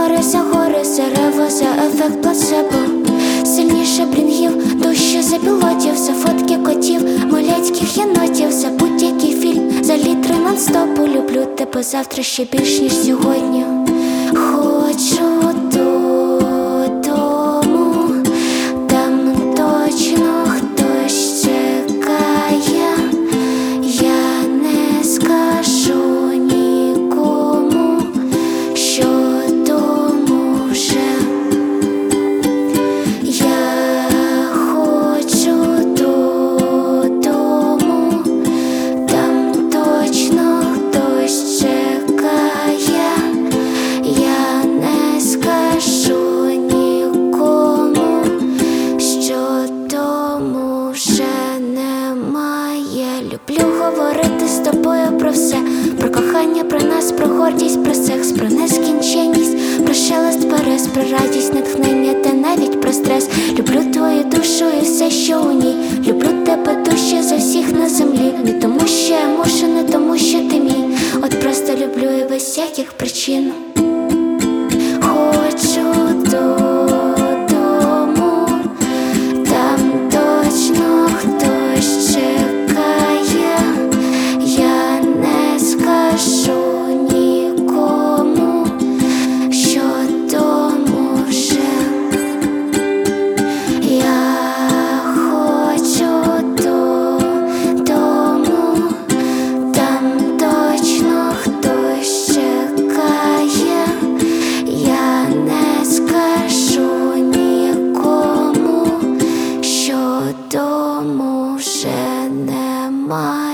гори, зарево, за ефект плацебо. Сильніше блінгів, дужче за пілотів, за фотки котів, маляцьких єнотів, за будь-який фільм, за літри нон-стопу. Люблю тебе завтра ще більш, ніж сьогодні. Хочу додому, там точно хтось чекає. Я не скажу нікому, що дому вже. Я хочу додому, там точно хтось чекає. Я не скажу нікому, що дому вже немає. Люблю говорити з тобою про все, про кохання, про нас, про гордість, про секс, про нескінченність, про шелест берез, про радість, натхнення та навіть про стрес. Люблю твою душу і все, що у ній. Люблю тебе дужче за всіх на землі. Не тому, що я мушу, не тому, що ти мій. От просто люблю і без всяких причин. Хочу додому, там точно хтось чекає. Я не скажу нікому, що дому вже. Я хочу додому, там точно хтось чекає. Я не скажу нікому, що дому вже немає.